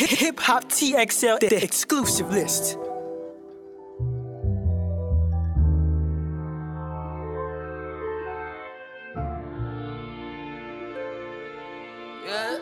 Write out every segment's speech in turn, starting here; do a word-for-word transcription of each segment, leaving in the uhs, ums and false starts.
Hip Hop T X L, the exclusive list. Yeah.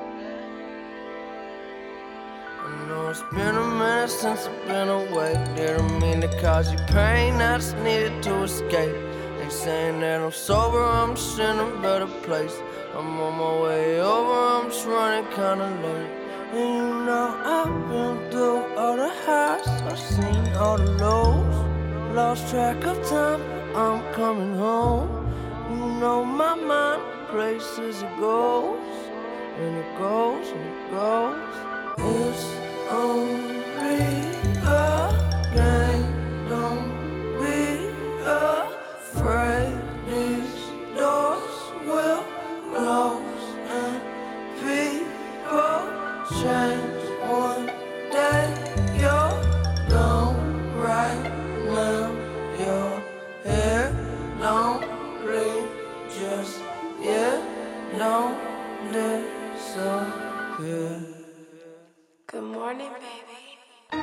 I know it's been a minute since I've been away. Didn't mean to cause you pain, I just needed to escape. They saying that I'm sober, I'm just in a better place. I'm on my way over, I'm just running kinda late. And you know I've been through all the highs, I've seen all the lows. Lost track of time, but I'm coming home. You know my mind, places it goes. And it goes, and it goes. It's only a game, don't be afraid. These doors will close and people change. One day you're gone, right now you're here. Don't leave just yet, don't disappear. Good morning, baby.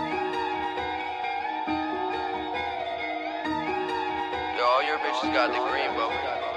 Yo, all your bitches got the green bubble.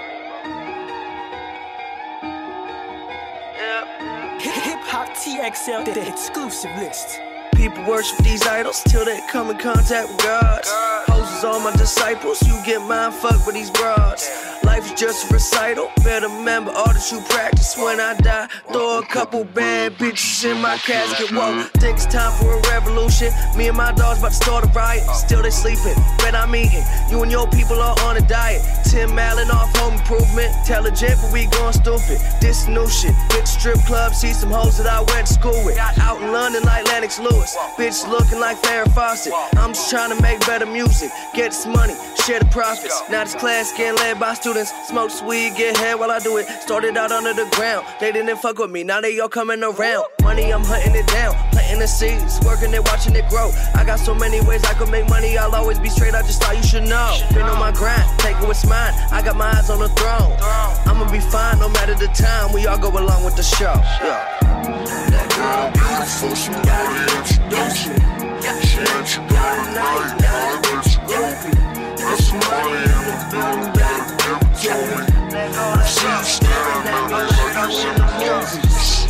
Yeah. Hip Hop T X L, the exclusive list. People worship these idols till they come in contact with God. Hoes is all my disciples, you get mind fucked with these broads. Life is just a recital, better remember all that you practice. When I die, throw a couple bad bitches in my casket. Whoa, think it's time for a revolution. Me and my dogs about to start a riot. Still they sleeping, bet I'm eating. You and your people are on a diet. Tim Allen off home improvement. Intelligent, but we going stupid. This new shit. Bitch strip club, see some hoes that I went to school with. Out in London like Lennox Lewis. Bitch looking like Farrah Fawcett. I'm just trying to make better music. Get this money, share the profits. Now this class getting led by students. Smoke weed, get head while I do it. Started out under the ground. They didn't fuck with me, now they all coming around. Money, I'm hunting it down. Planting the seeds, working it, watching it grow. I got so many ways I could make money. I'll always be straight, I just thought you should know. Been on my grind, taking what's mine. I got my eyes on the throne. I'ma be fine no matter the time. We all go along with the show. Yeah. That girl beautiful, she know the introduction. She ain't you got a night, now where she groupie. Got some money in the building, better give it to me. I see you staring at me like you in the movies.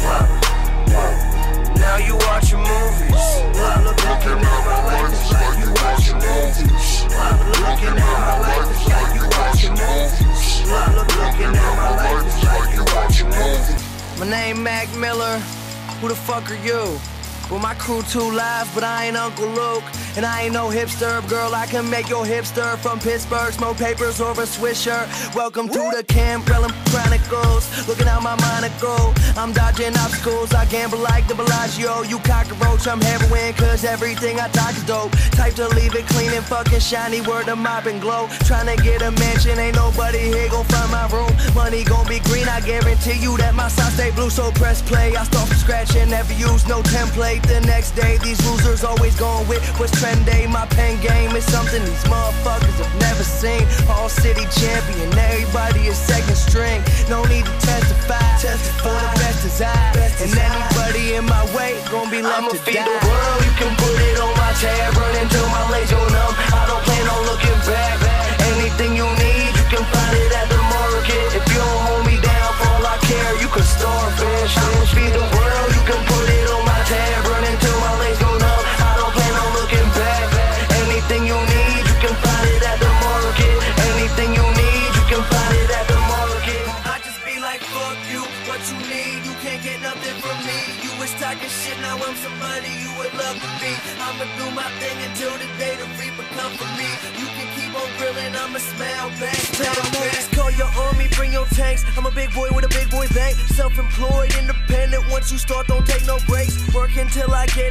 Now you watching movies. Looking at my life like you watching movies. Looking at my life like you watching movies. Looking at my life like you watching movies. My name Mac Miller. Who the fuck are you? Well, my crew too live, but I ain't Uncle Luke. And I ain't no hipster, girl, I can make your hipster. From Pittsburgh, smoke papers over a Swiss shirt. Welcome to the Cambrellum Chronicles. Looking out my monocle, I'm dodging obstacles. I gamble like the Bellagio. You cockroach, I'm heroin, cause everything I talk is dope. Type to leave it clean and fucking shiny, word of mop and glow. Tryna get a mansion, ain't nobody here gon' find my room. Money gon' be green, I guarantee you that my side stay blue. So press play, I start from scratch and never use no template. The next day, these losers always going with what's trendy. My pen game is something these motherfuckers have never seen. All city champion, everybody is second string. No need to testify, testify. For the best is I, best and is anybody I. In my way gon' be left I'ma to feed die. The world, you can put it on my tab, run until my legs go numb. I don't plan on looking back. Anything you need, you can find it at the market. If you don't hold me down for all I care, you can starve, bitch. I'ma feed the world, you can put it on my tab, run until my legs go numb. I don't plan on looking back. Anything you need, you can find it at the market. Anything you need, you can find it at the market. I just be like, fuck you, what you need, you can't get nothing from me. You was talking shit, now I'm somebody you would love to be. I'ma do my thing until the day the reaper come for me. You can keep on grilling, I'ma smell back. Smell back. Call your army, bring your tanks. I'm a big boy with a big boy bank. Self-employed, independent. Once you start, don't take no breaks. Work until I get it, I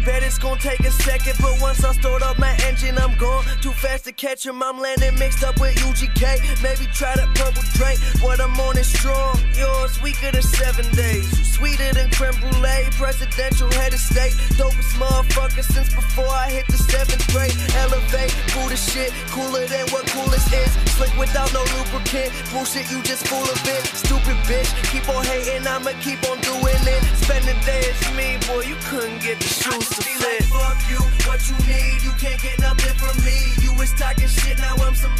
Bet it's gonna take a second, but once I start up my engine, I'm gone. Too fast to catch him, I'm landing mixed up with U G K. Maybe try that purple drink, what I'm on is strong. Yours weaker than seven days. Sweeter than creme brulee, presidential head of state. Dopest motherfucker since before I hit the seventh grade. Elevate, Buddha shit, cooler than what coolest is. Slick without no lubricant, bullshit you just full of it. Stupid bitch, keep on hating, I'ma keep on doing it. Spend the day as me, boy, you couldn't get the shoes to fit. Like, fuck you, what you need, you can't get nothing from me. You was talking shit, now I'm some